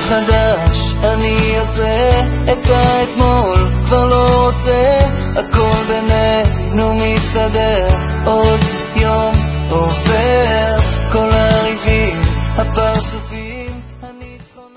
מחדש אני יוצא, את האתמול כבר לא רוצה, הכל בינינו מסתדר עוד